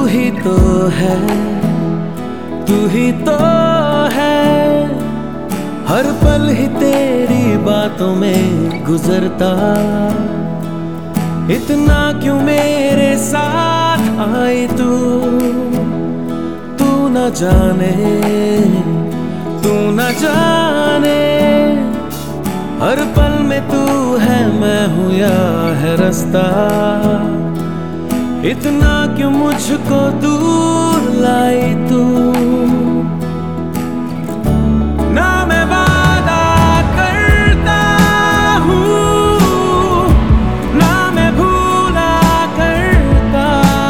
ही तो है, तू ही तो है। हर पल ही तेरी बातों में गुजरता, इतना क्यों मेरे साथ आई तू न जाने, तू न जाने। हर पल में तू है, मैं हूँ या है रास्ता, इतना क्यों मुझको दूर लाई तू। ना मैं वादा करता हूँ, ना मैं भूला करता,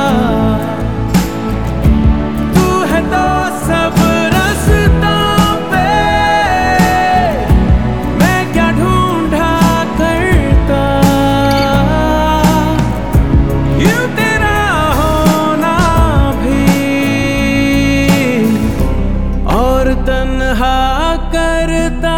तू है तो सब रास्तों पे, मैं क्या ढूंढा करता। यूं तेरा होना भी और तन्हा करता।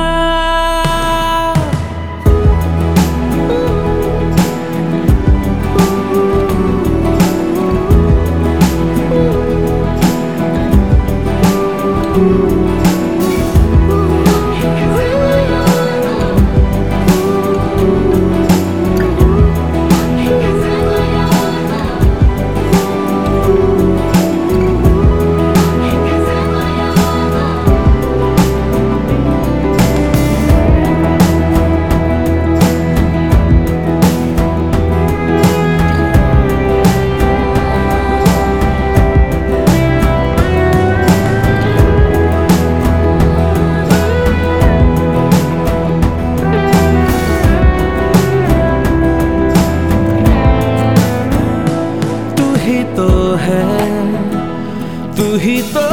तू ही तो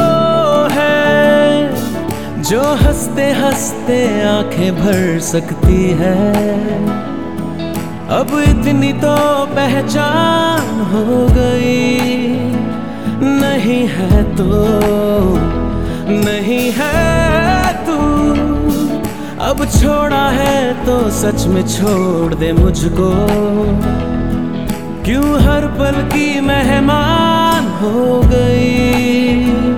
है जो हंसते हंसते आंखें भर सकती है। अब इतनी तो पहचान हो गई, नहीं है तो नहीं है तू। अब छोड़ा है तो सच में छोड़ दे मुझको, क्यों हर पल की मेहमान हो गई।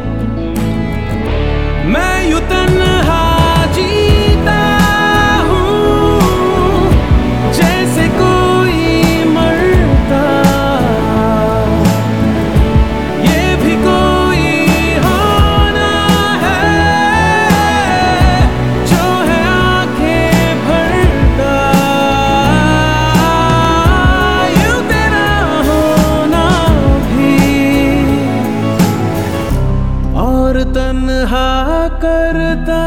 मैं यूं तन्हा जीता हूँ जैसे कोई मरता, ये भी कोई होना है जो है आंखें भरता। यूं तेरा होना भी और तन्हा करता।